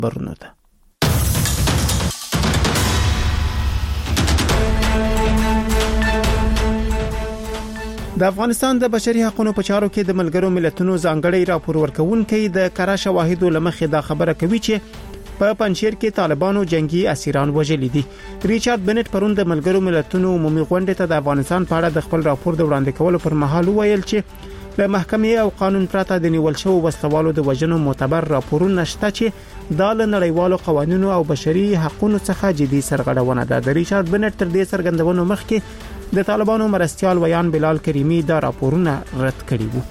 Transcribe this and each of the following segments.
خبرونه ده. د افغانستان د بشري حقوقو په چارو کې د ملګرو ملتونو ځانګړی راپور ورکوونکي د کره شواهدو لمخې دا خبره کوي چې په پنځیر کې طالبانو جنگي اسیران وژلي دي. ریچارډ بنټ پرون د ملګرو ملتونو عمومي غونډې ته د افغانستان په اړه د خپل راپور د وړاندې کولو پر مهال ویل چې له محکمې او قانون پرته د نیول شوو وسلوالو د وژنو معتبر راپورونه شته چې د نړیوالو قوانینو او بشري حقوقو څخه جدي سرغړونه ده. د ریچارډ بنټ تر دې څرګندونو مخکې د طالبانو مرستيال ویان بلال کریمی دا راپورونه رد کړي وو.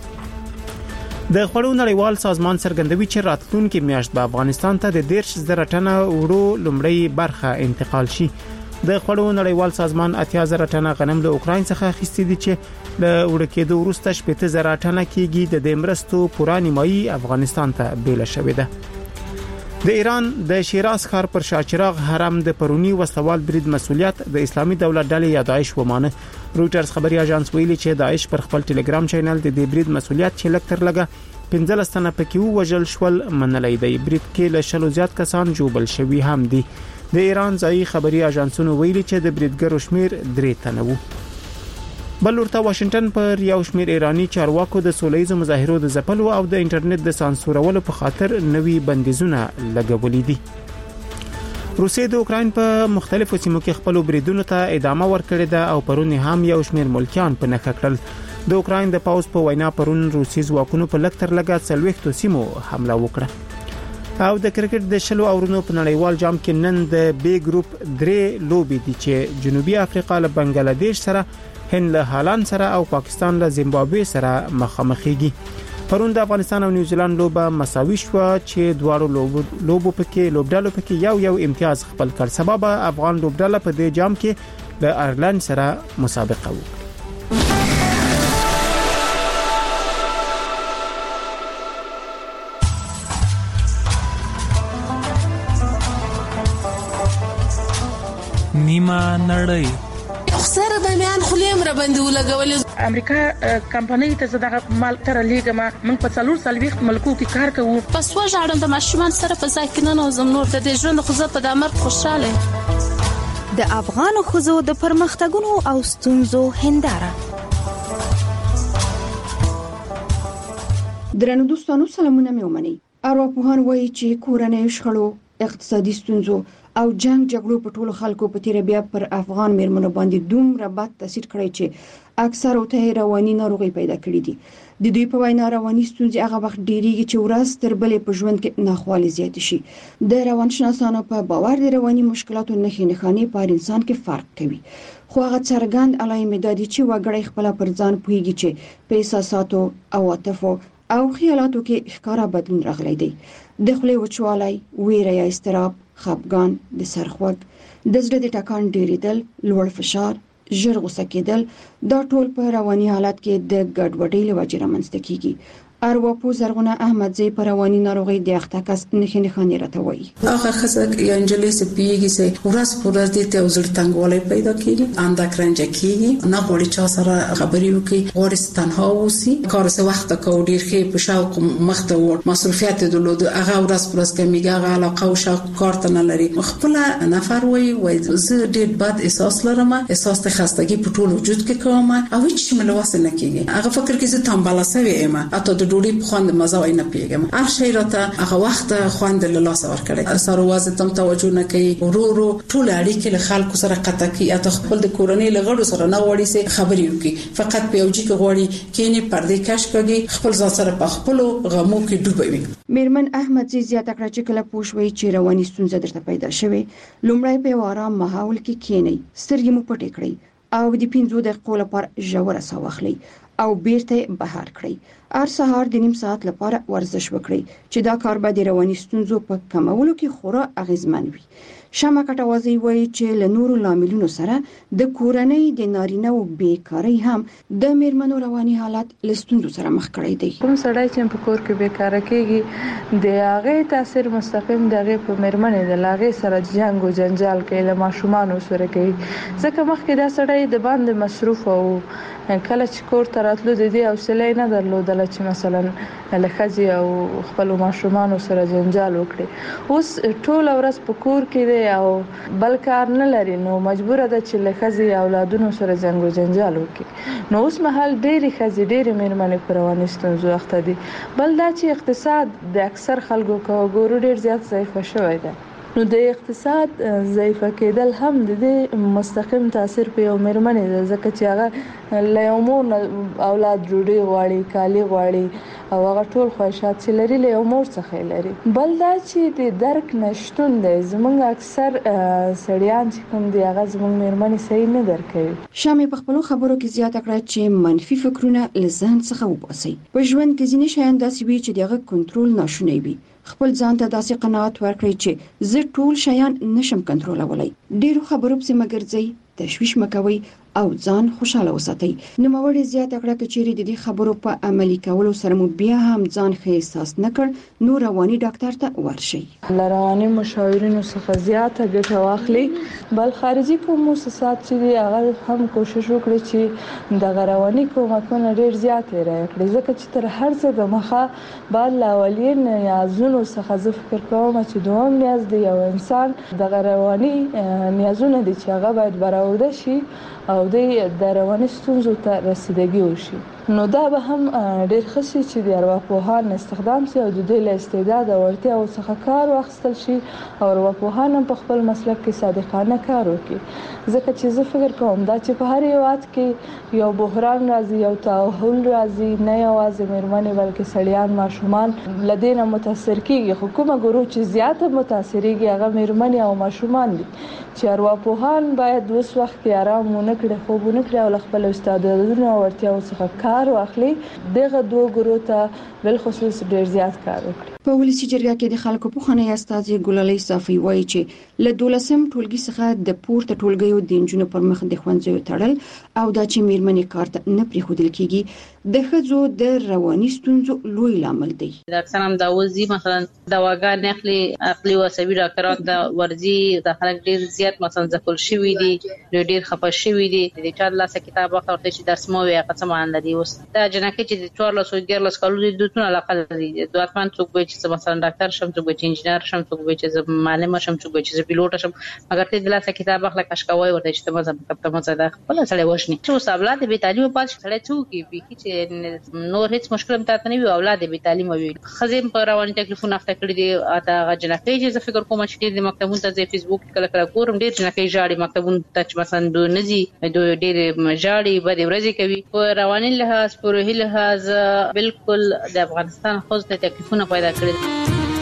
د خړو نړیوال سازمان څرګندوي چې راتلونکي میاشت به افغانستان ته د 10,000 ټنه وړو لومړی برخه انتقال شي. د خړو نړیوال سازمان 80,000 ټنه غنم له اوکرين څخه اخیستي دي چې له وړکېدو وروسته 70,000 ټنه کېږي. د دې مرستو پوره نیمایي افغانستان ته بیل شوې ده. د ایران د شیراز ښار پر شاچراغ حرم د پرونی وسوال برید مسولیت د اسلامي دولت ډلې یا داعش ومانه. رويټرز خبري اژانس ویلي چې داعش پر خپل ټلګرام چینل د دې برید مسولیت چې لکتر لګه 15 تنه پکې وژل شول منلې دی. برید کې له شلو زیات کسان جوړل شوی هم دي. د ایران ځایي خبري اژانسونو ویلي چې د بریدګرو شمیر 3 تنه وو. بل ورته واشنگټن پر یو شمیر ایرانی چارواکو د سولېزو مظاهرو د ځپلو او د انټرنیټ د سانسورولو په خاطر نوي بندیزونه لګولې دي. روسیې د اوکرين په مختلفو سیمو کې خپل بریدونو ته ادامه ورکړې ده او پرون هم یو شمیر ملکیان په نخښه کړل. د اوکرين د پاوز په وینا پرون روسي ځواکونو په لکتر لګا 40 سیمو حمله وکړه. او د کرکټ د شلو اورونو په نړیوال جام کې نن د بی ګروپ 3 لوبي دي چې جنوبي افریقا له بنگلاديش سره، هند له هالند سره او پاکستان له زیمبابوې سره مخامخېږي. پرون د افغانستان او نیوزیلند لوبه مساوي شو چې دواړو لوبو پکې لوبډالو پکې یو امتیاز خپل کړ. سبب افغان لوبډاله په دې جام کې د آیرلند سره مسابقه وکړه. نیمه نړۍ سره د میان خلیم را باندې ولګول. امریکا کمپنۍ ته زړه مال تر لیګما موږ په 4 ملکو کې کار کوو. پس وژاړم د ماشومان سره په ځای کې نه نوزم نور د ژوند خو په دمر خوشاله. د افغان خزو د پرمختګونو او ستونزو هنداره. درنو دوستانو سلامونه مې ومني. ارواپوهان وایي چې کورنۍ شخړو، اقتصادي ستونزو او جګړو په ټولو خلکو په تیر بیا پر افغان میرمنو باندې دومره بد تاثیر کړی چې اکثر او ته رواني ناروغي پیدا کړې دي. د دوی په وینا رواني ستونزې هغه وخت ډېریږي چې ورځ تر بلې په ژوند کې ناخوالې زیات شي. د روانشناسانو په باور د رواني مشکلاتو نښې په انسان کې فرق کوي. خو هغه څرګند علایمې دي چې وګړي خپل پر ځان پوهیږي چې په احساساتو او عاطفو او خیالاتو کې ښکارا بدلون راغلی دی. د خولې وچوالی، ویره یا اضطراب، خپګان، د سرخوږ، د زړه د ټکان ډیریدل، لوړ فشار، ژر غوسه کېدل، دا ټول په رواني حالت کې د ګډوډۍ له وجې رامنځته کیږي. ارواپوه زرغونه احمدزی پر رواني ناروغي د اختکاس نښې راته وایي. هغه خزه یا انجلې سپیږي چې ورځ پر ورځ د ته وزړ تنګوالی پیدا کیږي، اندک رنج کیږي، نه غوړي چا سره خبرې وکړي، غوړي تنها اوسي، کار څه وخت کو ډیر ښه په شوق مخته ور مصرفيات درلود، هغه ورځ پر ورځ کمیږي، هغه علاقه او شوق کار ته نه لري. خپل نفر وایي زه ډیر بد احساس لرم، احساس د خستګي په ټول وجود کې کوم او هیڅ ملوث نه کیږي. هغه فکر کې زه تنبله سوي یم، اته ډوډۍ په خوند مزه وای نه پیګم، هر شی راته هغه وخت خوند له لاس ور کړی. سره وازه تم توجه نه کوي، ورورو ټول اړیکې له خلکو سره قطع کوي، اته خپل د کورنۍ لغړو سره نه وړي سي خبري وکي، فقط په یوجي کې غوړي کینی پردې کش کوي، خپل ځان سره په خپل غمو کې ډوبوي. میرمن احمدزی زیاته کړه چې کله پوښوي چې رواني ستونزه درته پیدا شوه، لومړی په آرام ماحول کې کینی، سترګې مو پټې کړئ او د 15 دقیقو لپاره ژوره ساه واخلئ او بیرته بهر کړئ. هر سهار د نیم ساعت لپاره ورزش وکړئ چې دا کار به د رواني ستونزو په کمولو کې خورا اغیزمن وي. شمع کټوازی وایي چې له نورو لاملونو سره د کورنۍ د نارینه او بیکاری هم د میرمنو رواني حالت له ستونزو سره مخ کړی دی. کوم سړی چې په کور کې بیکاره کېږي د هغه تاثیر مستقیم دغه په میرمنې د لاغې سره جنگ او جنجال کوي، له ماشومان سره کوي، ځکه مخکې دا سړی د باندې مصروف او کله چې کور ته راتلو د دې حوصله نه درلودل کله چې مثلا لخذي او خپل ماشومان سره جنجال وکړي اوس ټول ورځ په کور کې دی او بل کار نه لري نو مجبور ده چې لخذي اولادونو سره جنگ او جنجال وکړي نو اوس مهال ډېری خزي ډېری مېرمنې پر رواني ستونزو اخته دي بل دا چې اقتصاد د اکثر خلکو ګورو ډېر زیات ضعیف شوی دی نو د اقتصاد ضعیف کېدل هم د مستقیم تاثیر په یو مېرمنې ده ځکه چې هغه له یو مور اولاد ډوډۍ غواړي کالي غواړي او هغه ټول خواهشات چې لري له یو مور څخه لري بل دا چې د درک نشټون دی زموږ اکثر سړیان چې کوم دی هغه زموږ مېرمنې صحیح نه درک کوي شامې په خپل خبرو کې زیاته کړه چې منفي فکرونه لزان څخه وباسي په ژوند کې ځینې شیان داسې وي چې دغه کنټرول ناشونی وي خپل ځان ته داسې قناعت ورکړئ چې زه ټول شیان نشم کنټرولولای ډیرو خبرو په مګرځي تشویش مکوي او ځان خوشاله وساتئ نوموړي زیاته کړه چې چیرې د دې خبرو په عملي کولو سره مو بیا هم ځان ښه احساس نکړ نو رواني ډاکټر ته ورشئ رواني مشاورینو څخه زیاته ګټه واخلي بل خارجي کوم مؤسسات چې هغه هم کوشش وکړي چې د رواني کومکونه ډیر زیات راکړي ځکه چې تر هر څه د مخه بل اولین نیازونو څخه زه فکر کوم چې دوام نیاز دی یو انسان د رواني نیازونه دي چې هغه باید برآورده شي او د رواني ستونزو ته رسیدګي وشي نو دا به هم ډیر ښه شي چې د ارواپوهان استخدام شي او د دې له استعداد او اړتیاو څخه کار واخیستل شي او ارواپوهان هم په خپل مسلک کې صادقانه کار وکړي ځکه چې زه فکر کوم دا چې په هر هیواد کې یو بحران راځي یو تحول راځي نه یوازې مېرمنې بلکې سړیان ماشومان له دې نه متاثر کیږي خو کومه ګروه چې زیاته متاثرېږي هغه مېرمنې او ماشومان دي چې ارواپوهان باید اوس وخت کې آرام ونه کړي خوب ونه کړي او له خپل استعدادونو او اړتیاو څخه کار واخلي دغه دوه ګروه ته بل خصوص ډیر زیات کار وکړي په ولسی جرګه کې د خلکو په خانه استازي ګلالۍ صافي وایي چې له 12م ټولګي څخه د پورته ټولګیو د انجونو پر مخ د ښوونځیو تړل او دا چې مېرمنې کار ته نه پریښودل کیږي د ښځو د رواني ستونزو لوی لامل دی د اکثر هم دا وځي مثلا دواګان عقلي او عصبي ډاکټران د ورزي د خلک ډیر زیات مثلا ځکول شوی دي ډیر خپه شوی دي د چا لاسه کتاب ورته چې درس مو وي قسم ان لري اوس دا جنکه چې 14 کالو د دوتونه علاقه لري د اتمان څوک چې مثلا ډاکټر شم څوک چې انجنیر شم څوک چې معلم شم څوک چې پیلوټ شم مګر ته د لاسه کتاب اخلا کشکوي ورته چې ته مزه ده خپل سره وښني چې اولاد به تعلیم پات سره څوک چې نور هیڅ مشکل مته نه وي اولاد به تعلیم وي خزم په رواني تکلیفونه اخته کړی دي اته جنکه چې فکر کوم چې د مکتبونو ته فیسبوک کله کله ګورم ډیر جنکه جاړي مکتبونو ته مثلا دو نزي دو ډیر جاړي بده ورځي کوي په رواني لحاظ په روحي لحاظ بالکل د افغانستان خو ته تکلیفونه پیدا کړی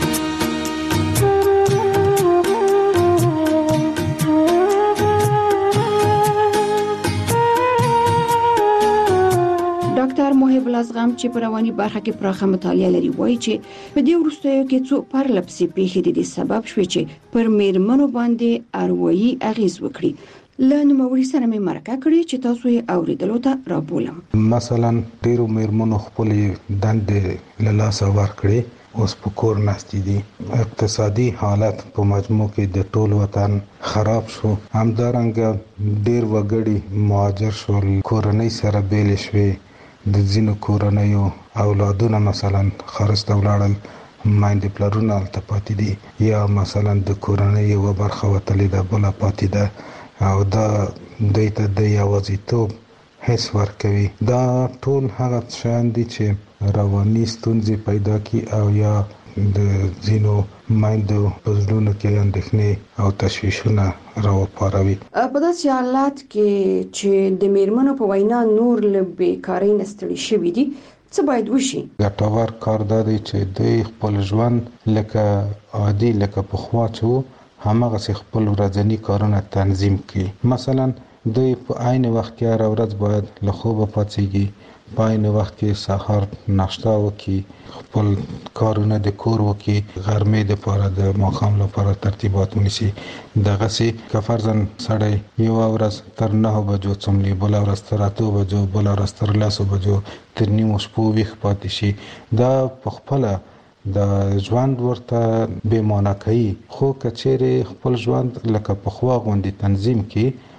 ډاکټر محب الازغم چې په رواني برخه کې پراخه مطالعه لري وایي چې په دې وروستیو کې څو پرلپسې پیښې د سبب شوي چې پر مېرمنو باندې اروایي اغیز وکړي له نوموړي سره مې مرکه کړې چې تاسو یې اوریدلو ته رابولم مثلا ډیرو مېرمنو خپل دندې له لاسه ورکړي اوس په کور ناستې دي اقتصادي حالت په مجموع کې د ټول وطن خراب شو همدارنګه ډیر وګړي مهاجر شول کورنۍ سره بیل شوي د ځینو کورنیو اولادونه مثلا خرڅ ولاړل مایندې پلرونه الته پاتې دي یا مثلا د کورنۍ یو برخه وتلې ده بل پاتې ده او دا دوی ته د یوازیتوب حس ورکوي دا ټول هغه شیان دي چې رواني ستونزې پیدا کی او یا د ځینو مایندو په زړونو کې اندېښنې او تشویشونه راوپاروي په داسې حالات کې چې د مېرمنو په وینا نور له بیکارۍ نه ستړي شوي دي څه باید وشي ګټور کار دا دی چې دوی خپل ژوند لکه عادي لکه پخوا چې همغه خپل ورځني کارونه تنظیم کړي مثلا دوی په عین وخت کې هر ورځ باید له خوبه پاڅیږي په عین وخت کې سحر ناشته وکړي خپل کارونه د کور وکړي غرمې د لپاره د ماښام لپاره ترتیبات ونیسي دغه سي که فرضاً سړی یو ورځ تر 9 بجو څملي بل ورځ تر 8 بجو بل ورځ تر 10 بجو تر نیمو شپو ویښ پاتې شي دا په خپل د ژوند ورته به معنا کوي خو کچېره خپل ژوند لکه په خوا غوندي تنظیم کړي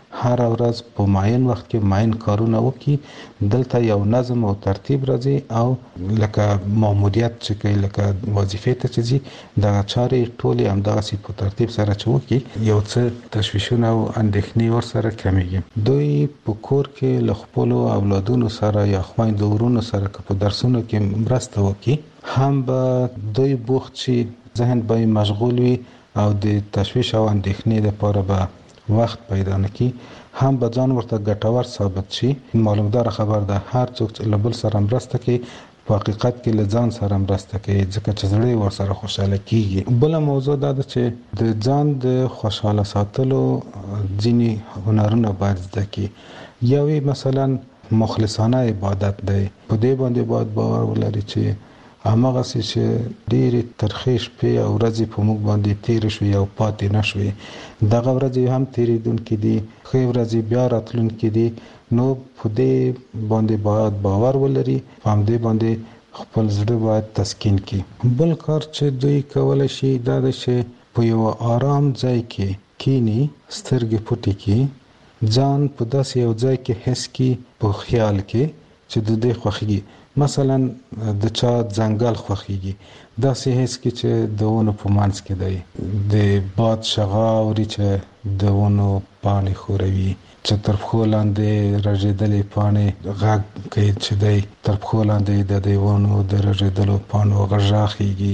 هر ورځ په معین وخت کې معین کارونه وکړي. دلته یو نظم او ترتیب راځي او لکه ماموریت چې کوي لکه وظیفې ته چې ځي دغه چارې ټولې همدغسې په ترتیب سره چې وکړي یو څه تشویشونه او اندېښنې ورسره کمیږي. دوی په کور کې له خپلو اولادونو سره یا خویندو ورونو سره که په درسونو کې مرسته وکړي هم به دوی بوخت شي، ذهن به مشغول وي او د تشویش او اندېښنې لپاره به وخت پیدا نکړي، هم به ځان ورته ګټور ثابت شي. معلومدار خبر ده هر څوک چې له بل سره مرسته کوي په حقیقت کې له ځان سره مرسته کوي ځکه چې زړه ورسره خوشاله کیږي. بل موضوع دا ده چې د ځان د خوشاله ساتلو ځینې هنرونه باید زده کړي. یوې مثلا مخلصانه عبادت دی، په دې باندې باید باور ولري چې همغه چې ډېرې ترخې شپې او ورځې په موږ باندې تېرې شوې او پاتې نه شوې، دغه ورځې هم تېرېدونکې دي، ښې ورځې بیا راتلونکې دي. نو په دې باندې باید باور ولري، په همدې باندې خپل زړه باید تسکین کړي. بل کار چې دوی کولی شي دا ده چې په یو آرام ځای کې کینی، سترګې پټې کړي، ځان په داسې یو ځای کې حس کړي په خیال کې چې د دې خوښیږي. مثلا د چا ځنګل خوښیږي، داسې حس کې چې د ونو په منځ کې دی، د باد شغا اوري چې د ونو پاڼې ښوروي، چې تر پښو لاندې رژېدلې پاڼې غږ کوي چې دی تر پښو لاندې د دې ونو د رژېدلو پاڼو غږ راخیږي،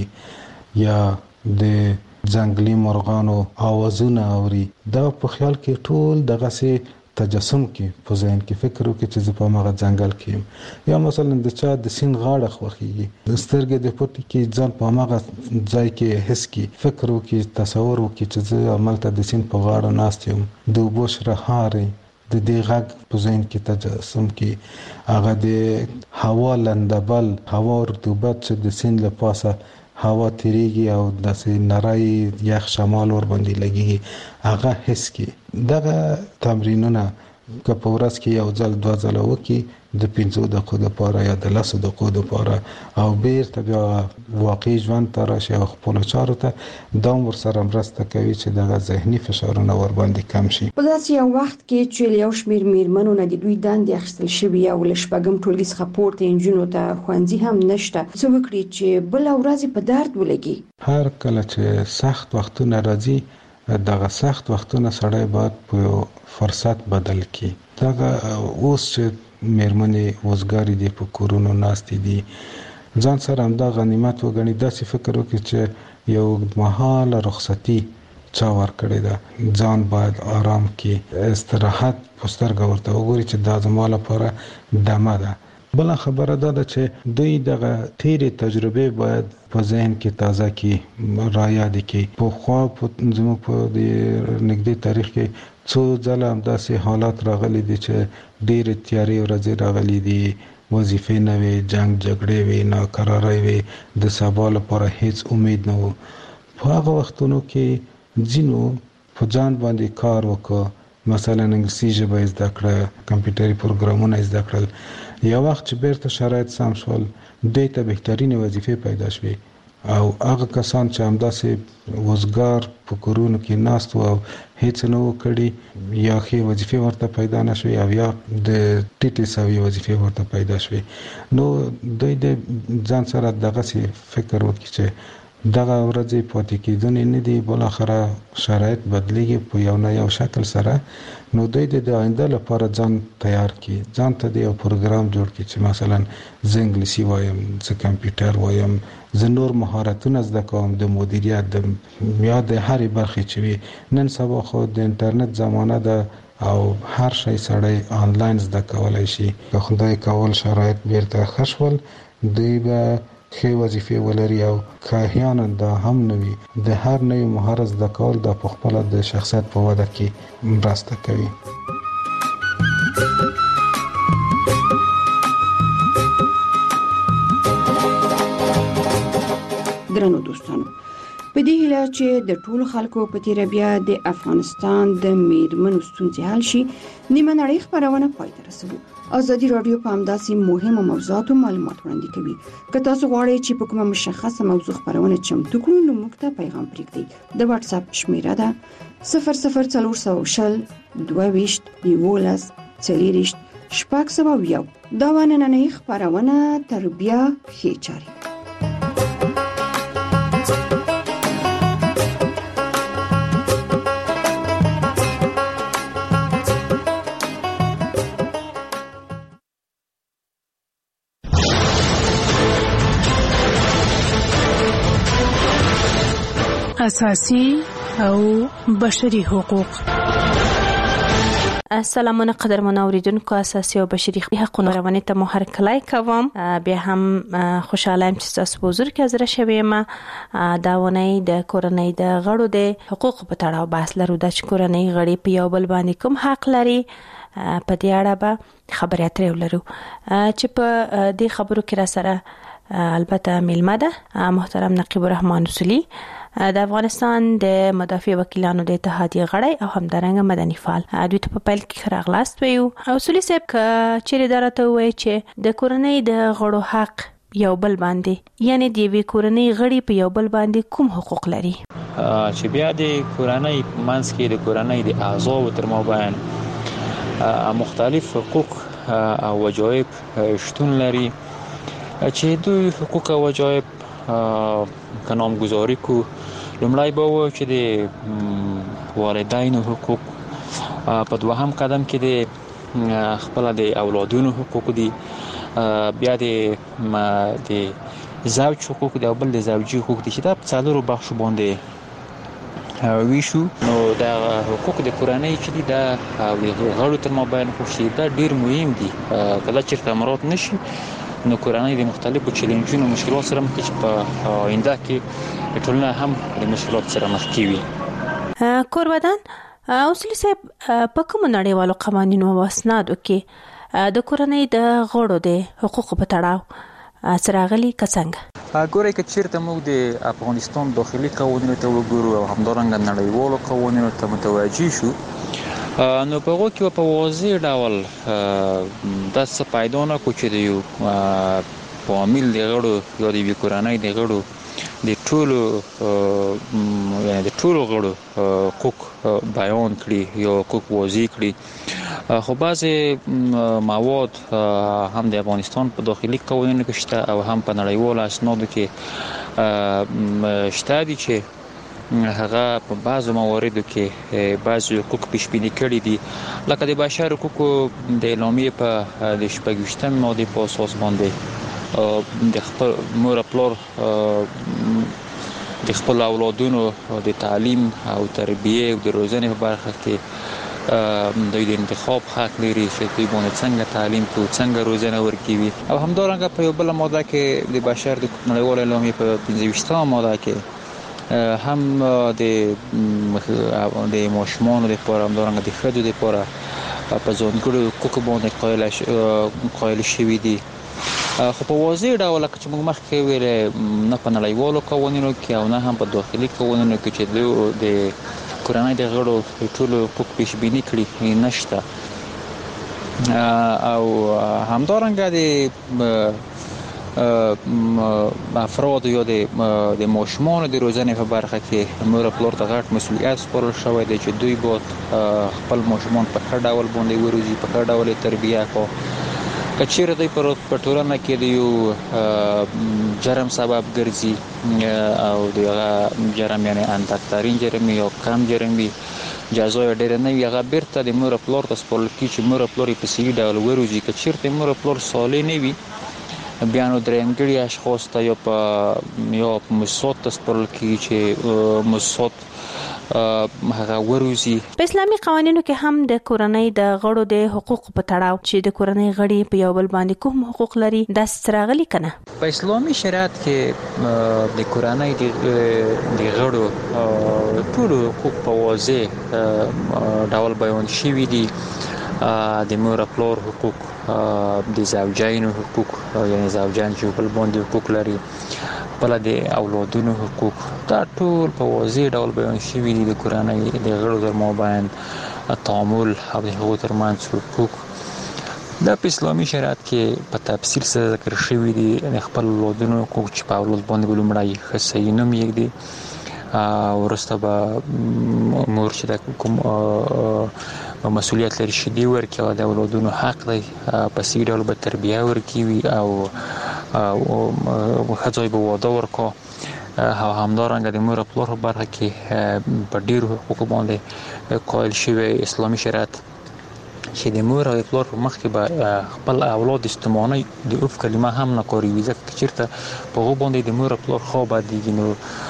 یا د ځنګلي مرغانو آوازونه اوري. دا په خیال کې ټول دغسې تجسم کې په ذهن کې فکر وکړي چې زه په هغه ځنګل کې یم. یا مثلا د چا د سیند غاړه خوښیږي، د سترګې د پټې کې ځان په هغه ځای کې حس کې فکر وکړي، تصور وکړي چې زه همالته د سیند په غاړه ناست یم، د اوبو شرهارې د دې غږ په ذهن کې تجسم کې، هغه د هوا لندبل، هوا رطوبت چې د سیند له پاسه هوا تیریږي او داسې نری یخ شمال ور باندې لګیږي، هغه حس کې. دغه تمرینونه که په ورځ کې یو ځل دوه ځله وکړي د 5 دقیقو لپاره یا د 10 دقیقو لپاره او بیرته بیا واقعي ژوند ته راشي او خپلو چارو ته دا ورسره مرسته کوي چې دغه ذهني فشارونه ور باندې کم شي. په داسې یو وخت کې چې یو شمېر میرمنو نه د دوی دندې اخیستل شوي او له شپږم ټولګي څخه پورته نجونو ته ښوونځي هم نشته، څه وکړي چې بله ورځ په درد ولګي؟ هر کله چې سخت وختونه راځي دغه سخت وختونه سړی باید په فرصت بدل کړي. دغه اوس چې میرمنې وزګارې دي په کورونو ناستې دي، ځان سره همدا غنیمت وګڼي، داسې فکر وکړي چې یو مهاله رخصتي چا ورکړې ده، ځان باید آرام کړي، استراحت په سترګه ورته وګوري چې دا زما لپاره دمه ده. بل خبره دا ده چې دوی دغه تیرې تجربې باید په ذهن کې تازه کړي، را یاد کړي. په خوا زموږ په نږدې تاریخ کې څو ځله همداسې حالات راغلي دي چې ډېرې تیارې ورځې راغلي دي، وظیفې نه وي، جنګ جګړې وي، ناکرارۍ وي، د سبا لپاره هیڅ امید نه و. په هغه وختونو کې ځینو په ځان باندې کار وکړ، مثلا انګلیسي ژبه زده کړه، کمپیوټري پروګرامونه زده کړل. یو وخت چې بیرته شرایط سم شول دوی ته بهترینې وظیفې پیدا شوې او هغه کسان چې همداسې وزګار په کورونو کې ناست و او هیڅ نه و کړي یا ښې وظیفې ورته پیدا نه شوې او یا د ټیټې سوي وظیفې ورته پیدا شوې، نو دوی د ځان سره دغسې فکر وکړي چې دغه ورځې پاتې کېدونې نه دي، بالاخره شرایط بدلیږي په یو نه یو شکل سره. نو دوی د آینده لپاره ځان تیار کړي، ځان ته د یو پروګرام جوړ کړي چې مثلا زه انګلیسي وایم، زه کمپیوټر وایم، زه نور مهارتونه زده کوم، د مدیریت د یا د هرې برخې چې وي. نن سبا خو د انټرنیټ زمانه ده او هر شی سړی آنلاین زده کولی شي. که خدای کول شرایط بیرته ښه شول دوی به ښې وظیفې ولري او که احیانا دا هم نه وي د هر نوي مهارت زده کول دا په خپله د شخصیت په وده کې مرسته کوي. درنو دوستانو، په دې هیله چې د ټولو خلکو په تیر بیا د افغانستان د میرمنو ستونزې حل شي، نیمه نړۍ خبرونه پای ته رسوي. ازادي رادیو په همداسې مهمو موضوعاتو معلومات وړاندې کوي. که تاسو غواړئ چې په کومه مشخصه موضوع خبرونه چمتو کړو نو موږ ته پیغام پرېږدئ. د واتس اپ شمیره ده 00420 22 11 40 شپږ. دا نننۍ خبرونه تر بیا ښې چارې. اساسي او بشري حقوق. سلامونه قدرمن اوریدونکو، اساسي او بشري حقوقو روانه ته مو هرکلی کوم. بیا هم خوشاله یم چې تاسو په حضور کې حاضر شوم. دا ونې د کورنۍ د غړو د حقوقو په تړاو بحث لرو. د کورنۍ غړي په یو بل باندې کوم حق لري، په دې اړه به خبرې اترې ولرو. چې په دې خبرو کې را سره البته میلمه ده محترم نقیب الرحمن اصولی، د افغانستان د مدافع وکیلانو د اتحادیې غړی او همدارنګه مدني فعال. دوی ته په پیل کې راغلاست ویو. اصولي صاحب چیرې درته وایي چې د کورنۍ د غړو حق یو بل باندې، یعنی د وی کورنۍ غړي په یو بل باندې کوم حقوق لري؟ چې بیا د کورنۍ منځ کې د کورنۍ د اعضاو تر مابین مختلف حقوق او وجایب شتون لري، چې دوی حقوق او وجایب نامگذاری کو. لومړی به و چې د والدینو حقوق، په دوهم قدم کې د خپل د اولادونو حقوق دي، بیا د زوج حقوق دي او بل د زوجي حقوق دي، چې دا په څلورو بخشو باندې ویشو. نو دا حقوق د کورنۍ چې دي دا غړو تر مابین خوشي دا ډیر مهم دي. کله چې تمرات نشي نو کورنۍ د مختلفو چیلنجونو مشکلات سره مخ کې په آینده کې ټولنه هم د مشکلات سره مخ کیږي. کوربدان اصلي صاحب په کوم نړیوالو قوانینو او اسنادو کې د کورنۍ د غړو د حقوقو په تړاو سراغلي کڅنګ؟ ګورئ که چیرته موږ د افغانستان داخلي قوانینو ته وګورو او همدارنګه نړیوالو قوانینو ته متوجه شو، نو په هغه کې په واضح ډول د څه پیدا نه کو چې د یو فامیل د غړو یا د کورنۍ د غړو د ټولو غړو حقوق بیان کړي یا حقوق واضح کړي. خو بعضې مواد هم د افغانستان په داخلي قوانینو کې شته او هم په نړیوالو اسنادو کې شته دي چې هغه په بعضو مواردو کې بعضو حقوق پیشبینی کړي دي، لکه د بشر حقوقو د اعلامیې په د 26 ماده په اساس باندې د خپل مور پلار د خپل اولادونو د تعلیم او تربیه او د روزنې په برخه کې دوی د انتخاب حق لري چې دوی باندې څنګه تعلیم کوي، څنګه روزنه ورکوي. او همدارنګه په یو بل ماده کې د بشر د نړیوال اعلامیې په 25 ماده کې هم د ماشومانو لپاره همدارنګه د ښځو لپاره په ځانګړو حقوقو باندې قایل شوي دي. خو په واضح ډول چې موږ مخکې ویل نه په نړیوالو قوانینو کې او نه هم په داخلي قوانینو کې چې د کورنۍ د غړو ټولو حقوق پیشبینی کړي نشته. او همدارنګه د افراد یا د ماشومانو د روزنې په برخه کې مور او پلار ته غټ مسؤلیت سپارل شوی دی چې دوی باید خپل ماشومان په ښه ډول باندې وروزي، په ښه ډول تربیه کړي. که چیرې دوی په ټولنه کې د یو جرم سبب ګرځي او د هغه جرم یعنی اندکترین جرم یا کم جرم وي، جزا یې ډېره نه وي، هغه بیرته د مور او پلار ته سپارل کېږي چې مور او پلار یې په صحیح ډول وروزي. که چیرته مور او پلار صالح نه وي بیا نو درېمګړي اشخاص ته یا په مسات ته سپارل کېږي چې مسات هغه وروزي. په اسلامي قوانینو کې هم د کورنۍ د غړو د حقوق په تړاو چې د کورنۍ غړي په یو بل باندې کوم حقوق لري دا ستراغلي کنه؟ په اسلامي شریعت کې د کورنۍ د غړو ټول حقوق په واضح ډول بیان شوي دي. د مور او پلار حقوق، د زوجینو حقوق یعنی زوجان چې بل باندې حقوق لري، خپل د اولادونو حقوق دا ټول په واضح ډول بیان شوي دي. د کورنۍ د غړو تر مابین تعامل او د هغوی ترمنځ حقوق دا په اسلامي شریعت کې په تفصیل سره ذکر شوي دي. د خپل اولادونو حقوق چې په اولاد باندې لومړی ښه صحیح نوم یږدي، وروسته به مور چې د کوم مسؤلیت لري شدي ورکړي او د اولادونو حق دی په صحیح ډول به تربیه ورکوي او ښځې به واده ورکړي. او همدارنګه د مور او پلار په برخه کې په ډیرو حقوقو باندې قایل شوی اسلامي شریعت چې د مور او پلار په مخ کې به خپل اولاد استمانه د اوف کلمه هم نه کاروي، ځکه چېرته په هغو باندې د مور او پلار خوا بدېږي نو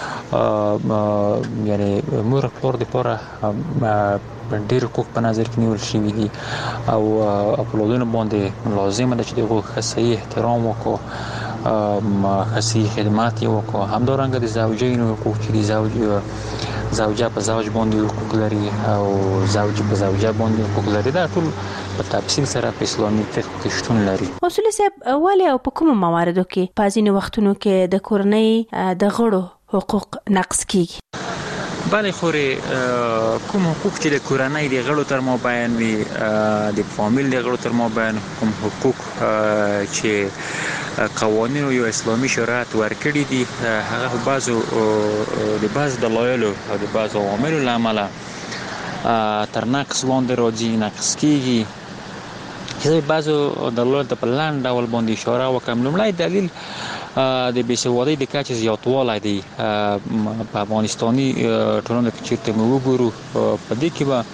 یعنې مور او پلار دپاره ډېر حقوق په نظر کې نیول شوي دي او اولادونو باندې لازمه ده چې د هغو ښه صحیح احترام وکړو، ښه صحیح خدمات یې وکړو. همدارنګه د زوجینو حقوق چې د زوجه په زوج باندې حقوق لري او زوج په زوجه باندې حقوق لري، دا ټول په تفصیل سره په اسلامي فقه کې شتون لري. اصول صاحب ولې او په کومو مواردو کې په ځینې وختونو کې د کورنۍ د غړو حقوق نقض کیږي؟ بله خوري کوم حقوق چې د کورنۍ د غړو تر مابین وي، د فامیل د غړو تر مابین کوم حقوق چې قوانینو یو اسلامي شریعت ورکړي دي، هغه په بعضو دلایلو او د بعضو عواملو له امله تر نقص باندې راځي، نقص کیږي. چې بعضو دلایلو ته په لنډ ډول باندې اشاره وکړم. لومړی دلیل د بېسوادۍ د کچې زیاتوالی دی. په افغانستاني ټولنه کې چېرته مو وګورو په دې کې به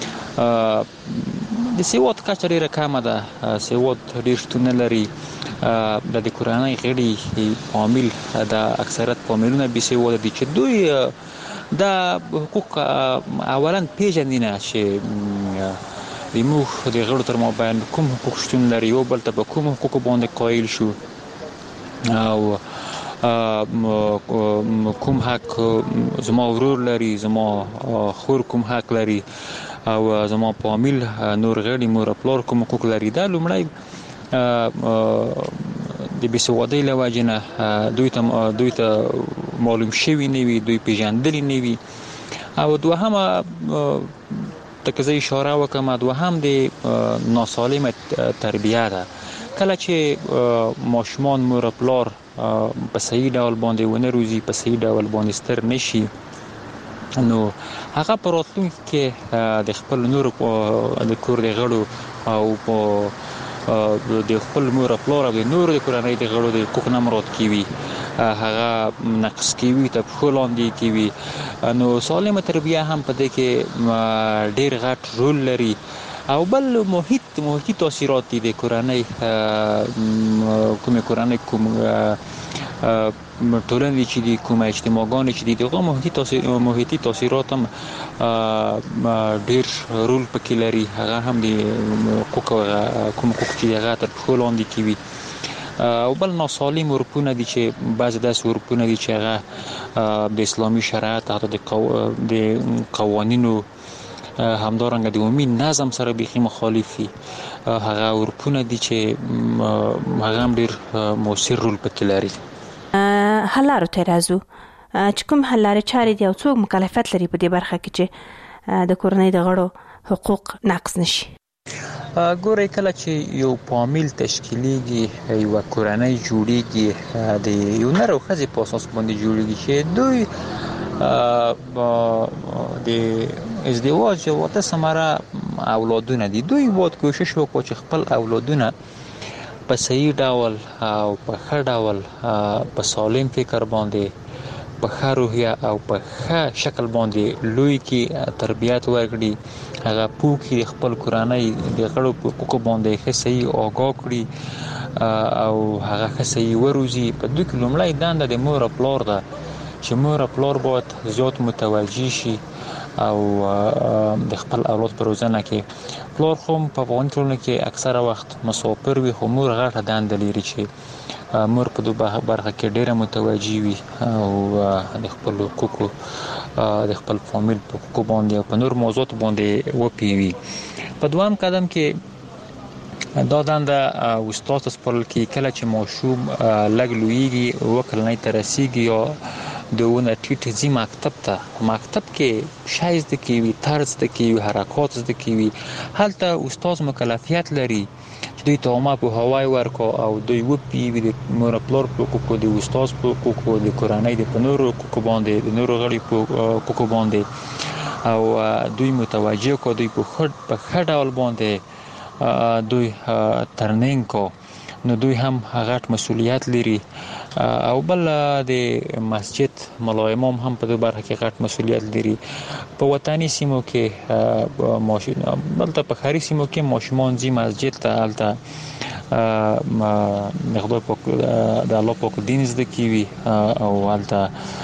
د سواد کچه ډېره کمه ده، سواد ډېر شتون نه لري. د کورنۍ غړي فامیل د اکثریت فامیلونه بېسواده دي چې دوی دا حقوق اولا پیژني نه چې زموږ د غړو تر مابین کوم حقوق شتون لري، یو بل ته په کوم حقوقو باندې قایل شو او کوم حق زما ورور لري، زما خور کوم حق لري او زما فامیل نور غړي مور او پلار کوم حقوق لري. دا لومړی د بېسوادۍ له وجې نه دوی ته معلوم شوي نه وي، دوی پیژندلي نه وي. او دوهمه ته که زه اشاره وکړم، دوهم د ناسالمه تربیه ده. کله چې ماشومان مور او پلار په صحیح ډول باندې ونه روزي، په صحیح ډول باندې ستر نشي، نو هغه په راتلونکي کې د خپل نورو د کور د غړو او د خپل مور او پلار او د نورو د کورنۍ د غړو د حقوق نه مراد کیوي، هغه نقص کیوي، ته پښو لاندې کیوي. نو سالمه تربیه هم په دې کې ډېر غټ رول لري. او بل محیطي تاثیرات دي د کورنۍ، کومه کورنۍ کوم ټولنې چې دي، کومه اجتماعګانې چې دي، دغه محیطي تاثیرات هم ډېر رول پکې لري. هغه هم د حقوق کوم حقوق چې هغه تر پښو لاندې کیوي. او بل ناسالم عرفونه دي چې بعضې داسې عرفونه دي چې هغه د اسلامي شریعت حتی د قوانینو همدارنګه د عمومي نظم سره بیخي مخالف وي. هغه عرفونه دي چې هغه هم ډېر مؤثر رول پکې لري. حل لارو ته راځو چې کوم حل لارې چارې دي او څوک مکلفیت لري په دې برخه کې چې د کورنۍ د غړو حقوق نقض نشي؟ ګورئ، کله چې یو فامیل تشکیلیږي، یو کورنۍ جوړیږي، د یو نر او ښځې په اساس باندې جوړیږي چې دوی د ازدواج او واده ثمره اولادونه دي. دوی باید کوشش وکړي چې خپل اولادونه په صحیح ډول او په ښه ډول په سالم فکر باندې په ښه روحیه او په ښه شکل باندې لوی کې تربیت ورکړي، هغه پوه کړي، خپل کورنۍ د غړو په حقوقو باندې ښه صحیح آګاه کړي او هغه ښه صحیح وروزي. په دوی کې لومړی دنده د مور او پلار ده چې مور او پلار باید زیات متوجه شي او د خپل اولاد په روزنه کې. پلار خو په افغاني ټولنه کې اکثره وخت مسافر وي، خو مور غټه دنده لري چې مور په دوه برخه کې ډیره متوجه وي او د خپل حقوقو د خپل فامیل په حقوقو باندې او په نور موضوعات باندې وپوهوي. په دوام قدم کې دا دنده استاد سپارل کې کله چې ماشوم لګ لویږي وکړنۍ ترسيږي یا دونه ټیټ ځي مکتب کې شایز د کیوي طرز د کیوي حرکات د کیوي هلته استاد مکلفیت لري چې دوی ته ما په هوای ورکو او دوی و پی د مور پلور کو د استاد کو د کورنۍ د پنورو کو باندې د نورو غړي کو باندې او دوی متوجه کو دوی په خړ ډول باندې دوی ترننګ کو نو دوی هم غټ مسولیت لري او بل د مسجد مولوی امام هم په دې برخه کې غټ مسولیت لري په وطني سیمو کې ماشوم بلته په خاري سیمو کې ماشومان زی مسجد ته الته مقدار په د الله په دین زده کیوي او الته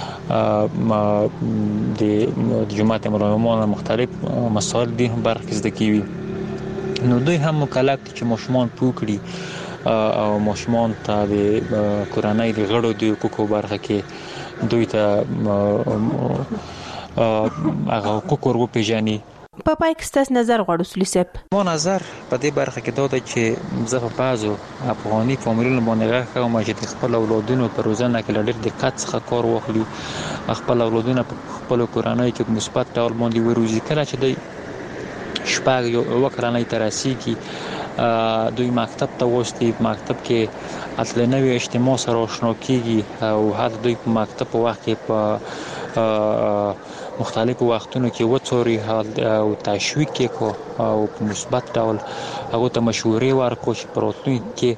د جماعت مولوی امام مختلف مسائل دین برخه زده کیوي نو دوی هم مکلف دي چې ماشومان پوکړي او ماشومان ته د کورنۍ د غړو د حقوقو برخه کې دوی ته هغه حقوق ورو پیژني. په پای کې ستاسو نظر غواړو سولي صاحب. مو نظر په دې برخه کې دا دی چې زه په بازو افغاني فامیلونو باندې راغلم چې خپل اولادونو پر روزنه کې ډېر دقت څخه کار واخلي خپل اولادونو په خپل کورنۍ کې مثبت ډول باندې وروزي کله چې دوی شپږ وکړنۍ ترسيږي دوی مکتب ته وستي مکتب کې اصل نوې اجتماع سره آشنا کیږي او هر دوی په مکتب په وخت کې په مختلفو وختونو کې وڅوري او تشویق کو او په مثبت ډول هغه ته مشورې ورکو چې پروتون کې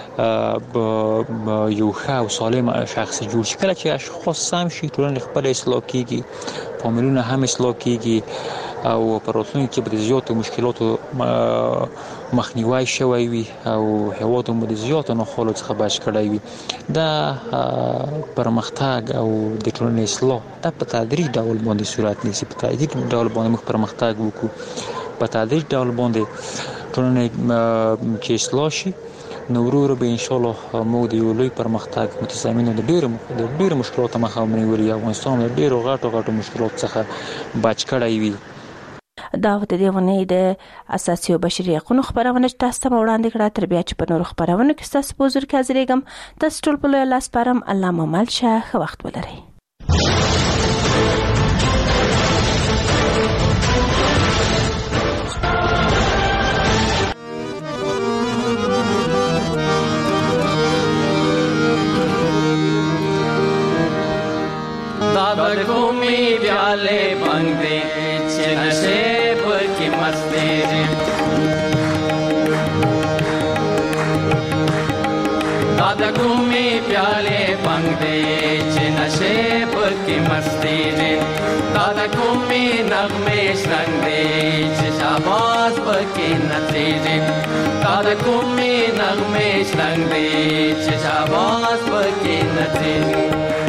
یو ښه او سالم شخص جوړ شي کله چې اشخاص سم شي ټولنه خپل اصلاح کیږي فامیلونه هم اصلاح کیږي او پروتون کې به زیاتو مشکلاتو مخنیوي شوی وي او هیواد مو د زیاتو نه خلک څخه بچ کړی وي دا پرمختګ او د ټولنې اصلاح د په تدریج ډول باندې صورت نیسي په تدریج ډول باندې موږ پرمختګ وکړو په تدریج ډول باندې ټولنې چې اصلاح شي نو ورو به ان شاء الله موږ د یو لوی پرمختګ متضمنو د ډېر مشکلاتو مخاومني وري افغانستان د ډېر غټو مشکلات څخه بچ کړی وي. دا د دې ونې د اساسي او بشري حقوقو خبرونه تاسو ته وړاندې کړه تر بیا چې په نورو خبرونو کې تاسو په حضور کې حاضرېږم تاسو ټول په لاس پرم الله ممل شه ښه وخت ولرئ. दादा घूमी प्याले बंदे नशेब की मस्ती दादा घूमी प्याले बंदे नशेब की मस्ती दादा घूमी नगमे शंदे शाबाश की नतीजे दादा घूमी नगमे शंदे शाबाश की नतीजे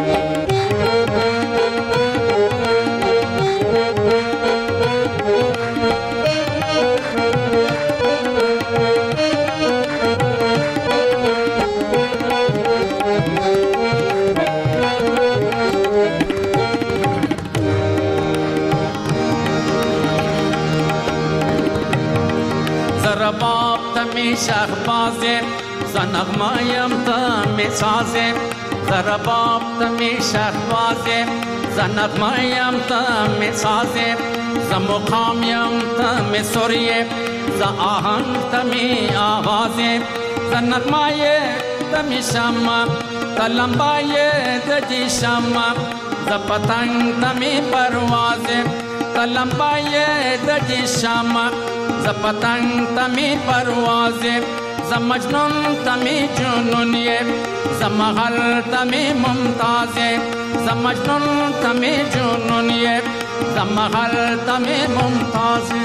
شخبازه زنغمایم تمی سازه زرباب تمی شخبازه زنغمایم تمی سازه زمقامیم تمی سوریه زآهنگ تمی آوازه زنغمایه تمی شما تلمبایه دجی شما زپتنگ تمی پروازه تلمبایه دجی شما زپتنگ تمی پروازه زمجنون تمی جنونیه زمغل تمی ممتازه زمجنون تمی جنونیه زمغل تمی ممتازه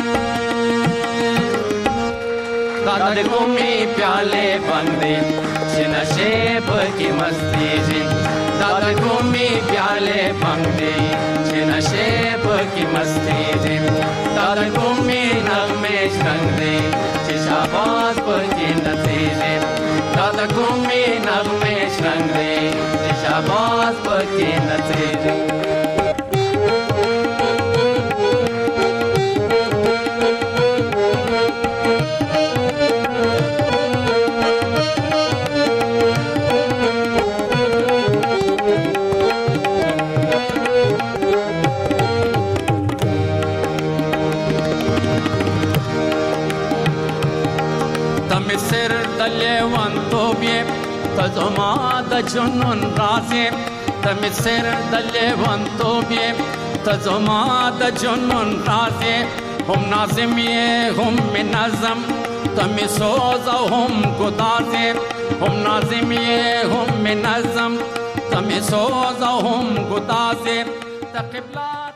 दादा घूमी प्याले बंदे नशेब की मस्ती जी दादा घूमी प्याले बंदे नशेब की मस्ती जी दादा घूमी नगमे शंदे शाबाश की नतीजे दादा घूमी नगमे शंदे शाबाश की नतीजे تزما د جنون رازه تم سر دلې وانتو به تزما د جنون رازه هم نازم یې هم منظم تم سوز هم گدازه هم نازم یې هم منظم تم سوز هم گدازه تقبلات